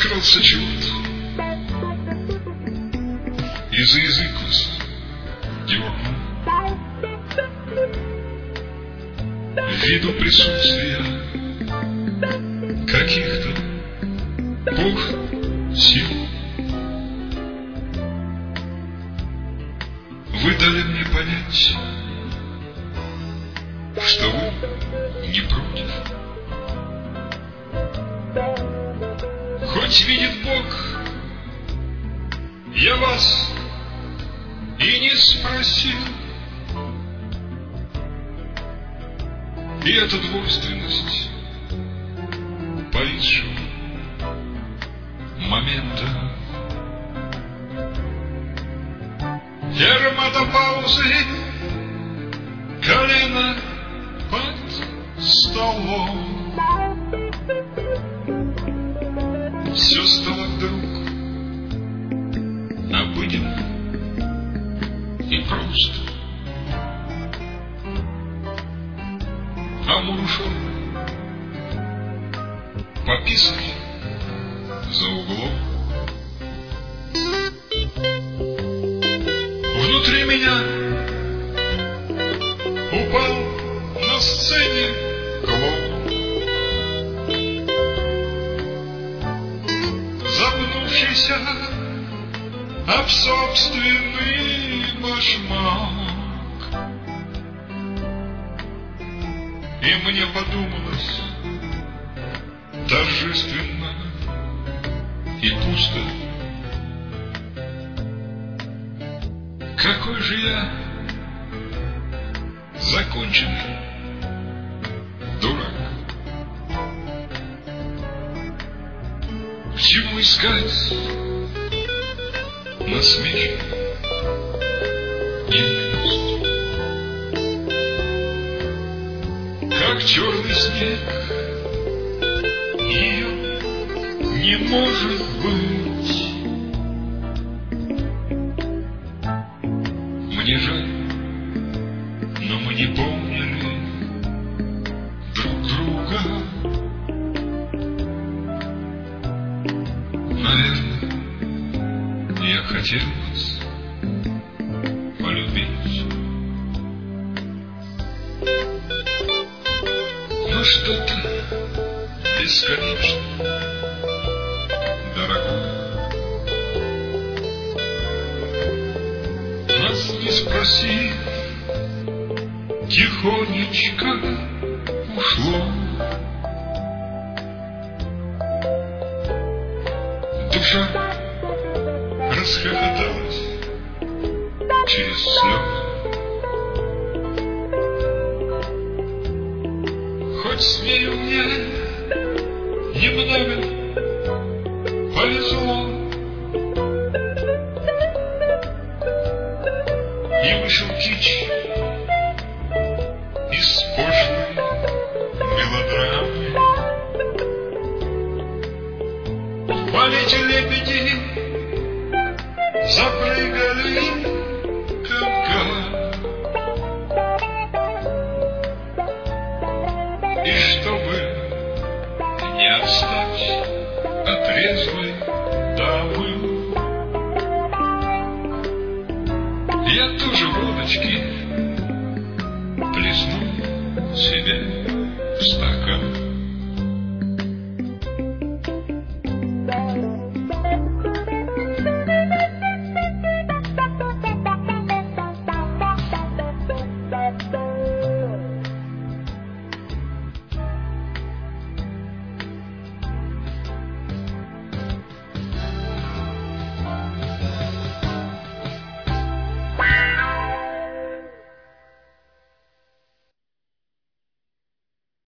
Подкрался черт и за язык вас дернул. Ввиду присутствия каких-то Бог сил вы дали мне понять, что вы не против. Хоть видит Бог, я вас и не спросил. И эта двойственность повисшего момента, ферма до паузы, колено под столом. Все стало вдруг обыденно и просто. Амур ушел пописать за углом. Внутри меня упал на сцене клоун, запнувшийся об собственный башмак. И мне подумалось торжественно и пусто, какой же я законченный дурак. К чему искать насмешки, нежность? Как черный снег, ее не может быть. Мне жаль, но мы не помнили друг друга. Наверное, я хотел вас полюбить, но что-то бесконечно дорогое нас не спросив, тихонечко ушло. Душа расхохоталась через слезы. Хоть смею мне немного повезло, и вышел кич из пошлой мелодрамы. Полетели лебеди, запрыгали конка. И чтобы не отстать от резвой дамы, я тоже в лодочке